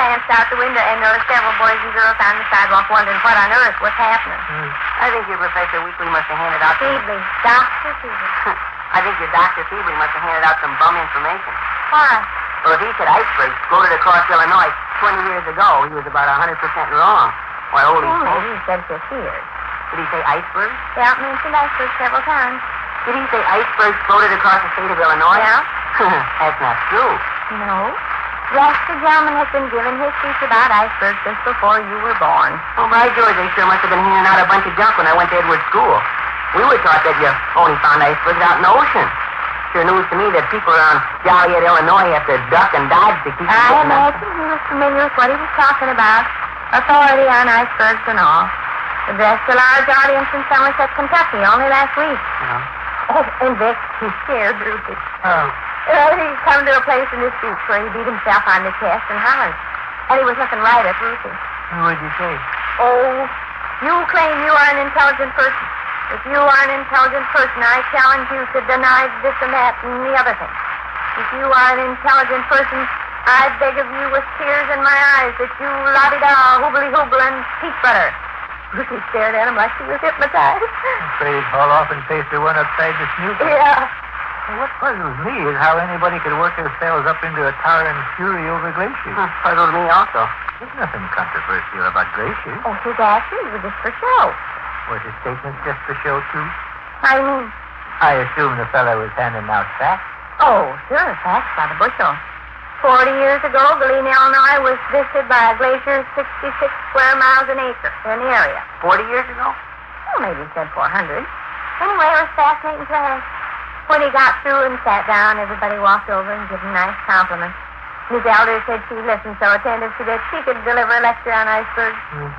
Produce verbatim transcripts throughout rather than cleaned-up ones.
glanced out the window and noticed several boys and girls on the sidewalk wondering what on earth was happening. Mm. I think your Professor Weekly must have handed out... Feebly. Doctor Feebly. I think your Doctor Feebly must have handed out some bum information. Why? Well, if he said icebergs floated across Illinois twenty years ago, he was about one hundred percent wrong. Why, holy Oh, shit. maybe he said Fishiers. Did he say icebergs? Yeah, mentioned icebergs several times. Did he say icebergs floated across the state of Illinois? Yeah. That's not true. No. Yes, the gentleman has been given his speech about icebergs since before you were born. Oh, by George, they sure must have been handing out a bunch of junk when I went to Edwards School. We were taught that you only found icebergs out in the ocean. Sure news to me that people around Joliet, Illinois have to duck and dodge to keep... I imagine he was familiar with what he was talking about. Authority on icebergs and all. Addressed a large audience in Somerset, Kentucky, only last week. Uh-huh. Oh, and Vic, he's scared, Ruthie. Oh. Well, he's come to a place in his speech where he beat himself on the chest and hollered. And he was looking right at Ruthie. What did you say? Oh, you claim you are an intelligent person. If you are an intelligent person, I challenge you to deny this and that and the other thing. If you are an intelligent person, I beg of you with tears in my eyes that you la-di-da, hoobly-hooble, and peach butter. Ruthie stared at him like she was hypnotized. I'm afraid he'd fall off and face the one upside the snoot. Yeah. Well, what puzzles me is how anybody could work themselves up into a towering fury over glaciers. Huh, puzzles me also. There's nothing controversial about glaciers. Oh, his actions were just for show. Was his statement just for show, too? I mean... I assume the fellow was handing out facts. Oh, sure, facts by the bushel. Forty years ago, Galena, Illinois was visited by a glacier sixty-six square miles an acre in the area. Forty years ago? Well, maybe he said four hundred. Anyway, it was fascinating class. When he got through and sat down, everybody walked over and gave him nice compliments. Miss Elder said she listened so attentively that she could deliver a lecture on icebergs. Hmm.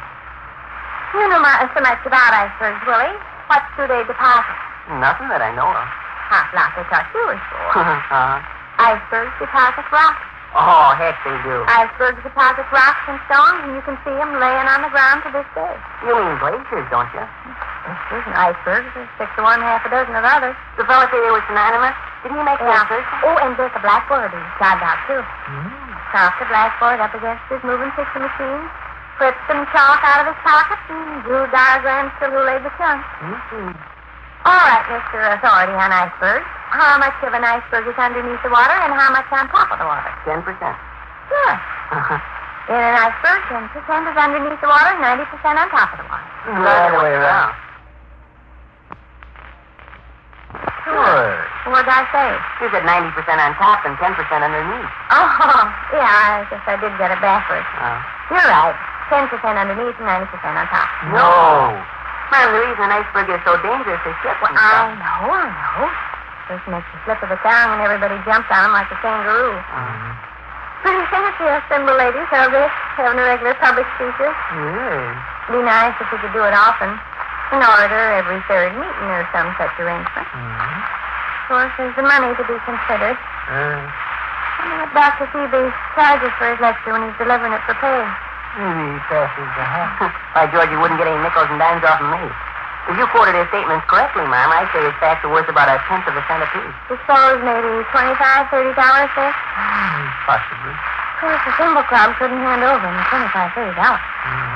You know my, so much about icebergs, Willie. What do they deposit? Nothing that I know of. Half lot they thought you were for. uh-huh. Icebergs deposit rocks. Oh, heck they do. Icebergs deposit rocks and stones, and you can see them laying on the ground to this day. You mean glaciers, don't you? There's an iceberg. There's six of one, half a dozen of others. The fellow say they were synonymous? Did he make Yeah. that assertion? Oh, and there's a blackboard he's got out, too. Mm. Propped the blackboard up against his moving picture machine, clipped some chalk out of his pocket, and drew diagrams till who laid the chunk. Mm-hmm. All right, Mister Authority on icebergs. How much of an iceberg is underneath the water and how much on top of the water? Ten percent. Sure. Uh-huh. In an iceberg, ten percent is underneath the water, ninety percent on top of the water. Right away around. Sure. What did I say? You said ninety percent on top and ten percent underneath. Oh, yeah, I guess I did get it backwards. Uh, You're right. ten percent underneath and ninety percent on top. no. Man, the reason an iceberg is so dangerous is ships Well, and stuff. I know, I know. Just makes a slip of the tongue and everybody jumps on him like a kangaroo. Uh, Pretty fancy, us simple ladies, held this, having a regular public speaker. Yes. Be nice if we could do it often. An orator every third meeting or some such arrangement. Mm-hmm. Of course, there's the money to be considered. Uh, I mean, what Doctor Phoebe charges for his lecture when he's delivering it for pay. maybe he passes the hat. By George, you wouldn't get any nickels and dimes off of me. If you quoted his statements correctly, ma'am, I'd say his facts are worth about a tenth of a cent apiece. Suppose maybe twenty-five, thirty dollars, sir? Mm, possibly. Of course, the Symbol Club couldn't hand over him twenty-five, thirty dollars.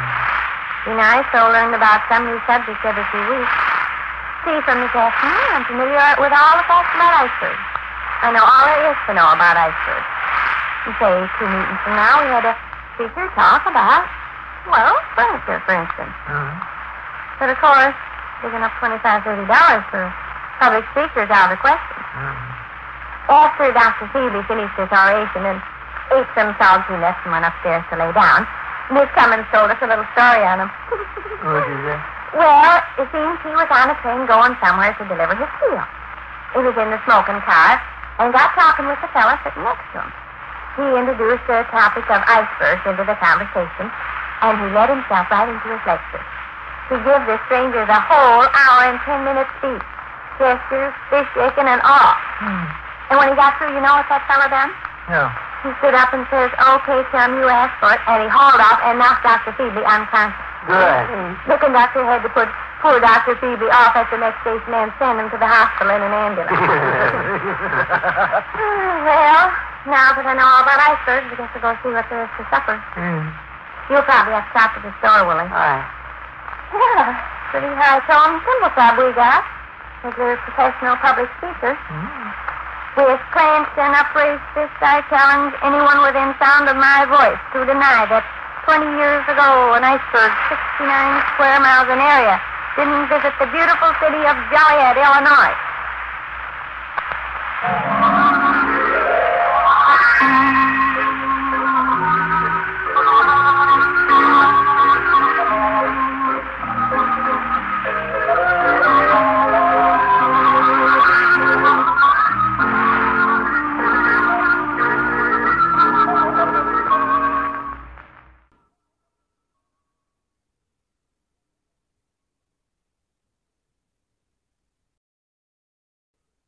Mm. Be nice, so learned about some new subject every few weeks. See, from this afternoon, I'm familiar with all the facts about icebergs. I know all there is to know about icebergs. And say, two meetings from now, we had a speaker talk about, well, furniture, for instance. Mm. But, of course, digging up twenty-five, thirty dollars for public speakers out of the question. Mm. After Doctor Phoebe finished his oration and ate some salty nuts and went upstairs to lay down, Miss Cummins told us a little story on him. What is that? Well, it seems he was on a train going somewhere to deliver his steel. He was in the smoking car and got talking with the fellow sitting next to him. He introduced the topic of icebergs into the conversation, and he led himself right into his lecture. He gave the stranger the whole hour and ten minute speech, gestures, fish shaking, and all. Hmm. And when he got through, you know what that fellow done? No. He stood up and says, "Okay, chum, you asked for it," and he hauled off and knocked Doctor Phoebe unconscious. Good. The conductor had to put poor Doctor Phoebe off at the next station and send him to the hospital in an ambulance. Well, now that I know all about icebergs, I guess I'll go see what there is for supper. Mm. You'll probably have to stop at the store, Willie. All right. Yeah, pretty high tone symbol club we got. Regular professional public speakers. Mm. With clenched and upraised fist, I challenge anyone within sound of my voice to deny that twenty years ago an iceberg, sixty-nine square miles in area, didn't visit the beautiful city of Joliet, Illinois.